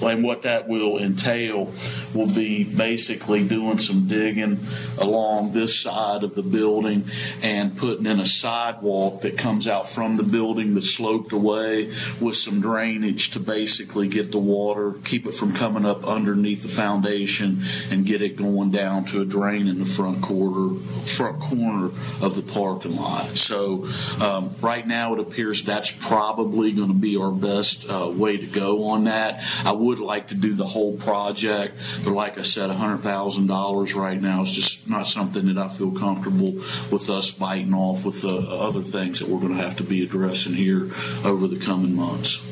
And what that will entail will be basically doing some digging along this side of the building and putting in a sidewalk that comes out from the building that's sloped away with some drainage to basically get the water, keep it from coming up underneath the foundation, and get it going down to a drain in the front corner of the parking lot. So right now it appears that's probably going to be our best way to go on that. I would like to do the whole project, but like I said, $100,000 right now is just not something that I feel comfortable with us biting off with the other things that we're going to have to be addressing here over the coming months.